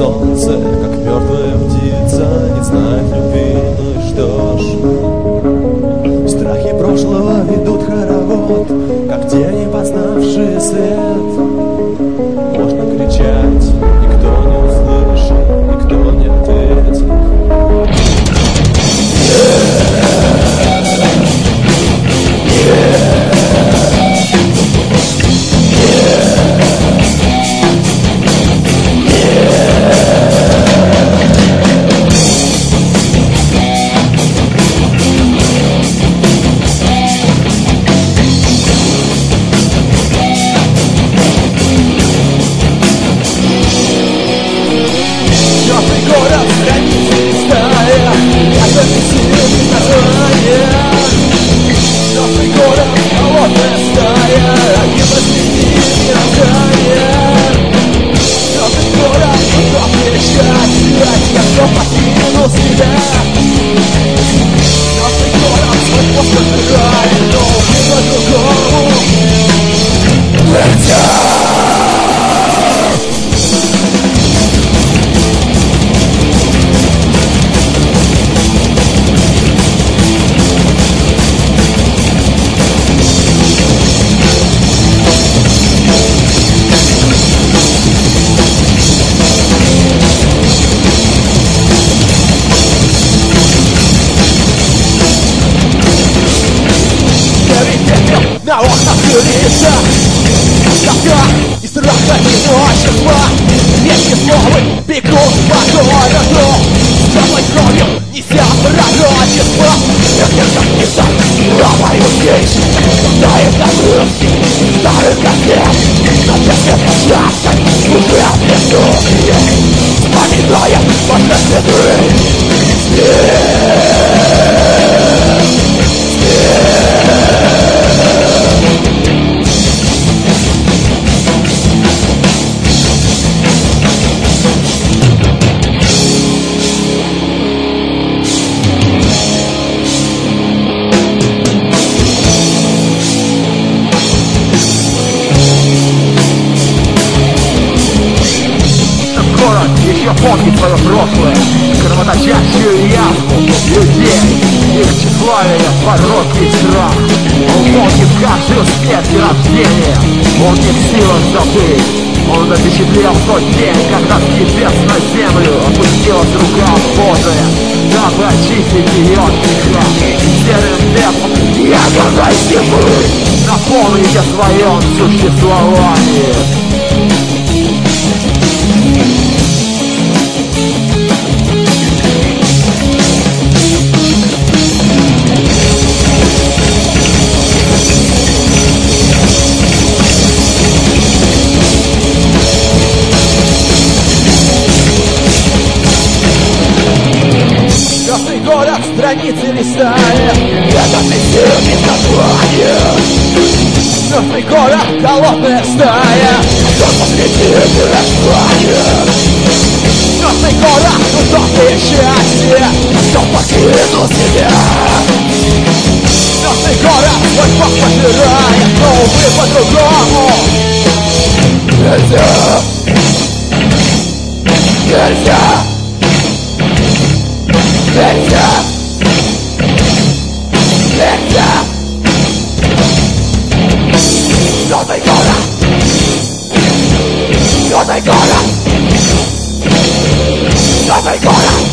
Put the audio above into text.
солнце, как мертвая птица, не знает любви, ну и что ж. Страхи прошлого ведут хоровод, как тени, познавшие свет. Можно кричать, никто не услышит, никто не ответит. На окнах крыльца, тоска и страх одиночества. Ветки словы бегут по городу, с теплой кровью неся пророчество. Сердце птица, ломаю здесь, тает на русский старых газет. На песке прощаться уже отвлекло, вспоминая ваши следы. Еще помнит свое прошлое, кровоточащую язву людей, их тщеславие, порочный страх. Он помнит каждую смерть и рождение, он не в силах забыть. Он запечатлел тот день, когда с небес на землю опустилась рука Божия, дабы очистить ее от греха. Серым летом ядерной зимы напомнить о своем существовании. Город страницы листает, это песенный название. мертвый город, голодная стая. Кто посвятит рассвание? Мертвый город, удобное счастье. Кто покинул себя? Мертвый город, свой бог пожирает, но увы по-другому. Нельзя! Нельзя! Нельзя! Нельзя! Мертвый город! Мертвый город! Мертвый город!